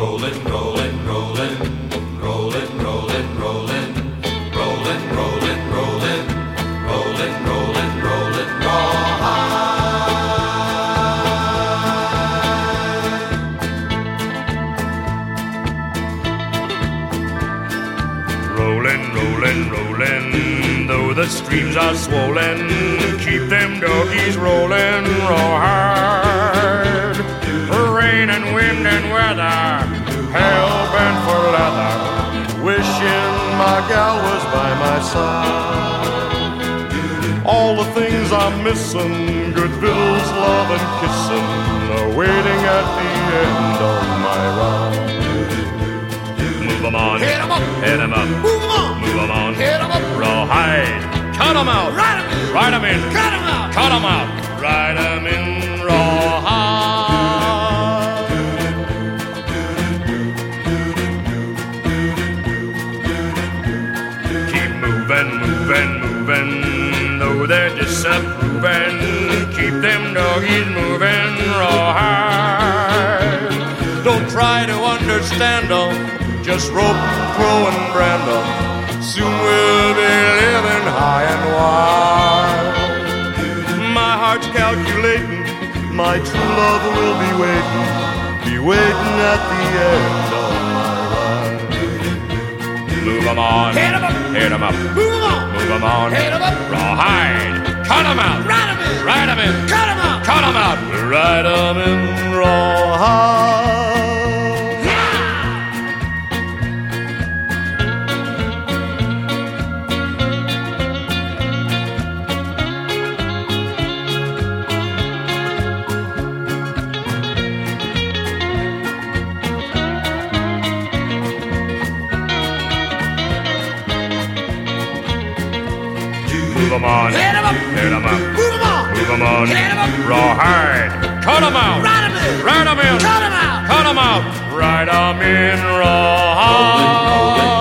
Rollin', rollin', rollin', rollin', rollin', rollin', rollin', rollin', rollin', rollin', rollin', rollin', rawhide. Rollin', rollin', rollin', though the streams are swollen, keep them doggies rollin' rawhide. Rain and wind and weather, hell-bent for leather, wishing my gal was by my side. All the things I'm missing, good victuals, love and kissing, are waiting at the end of my ride. Move 'em on, hit 'em up, hit 'em up, move 'em on, move 'em on, hit 'em up, rawhide, cut 'em out, ride 'em in, ride 'em in, cut 'em out, cut 'em out, ride 'em in, rawhide. Movin', movin', though they're disapproving, keep them doggies moving rawhide. Don't try to understand them, just rope, crow, and brand them. Soon we'll be living high and wide. My heart's calculating, my true love will be waiting at the end of my ride. Move 'em on, hit 'em up, hit 'em up, move 'em on, move 'em on, hit 'em up, rawhide, cut 'em out, ride 'em in, ride 'em in, cut 'em out, cut 'em out, ride 'em in, rawhide. Move 'em on, hit 'em up, hit 'em up, move 'em on, move 'em on, hit 'em up, rawhide, cut 'em out, ride 'em in, ride 'em in, cut 'em out, cut 'em out, ride 'em in, rawhide.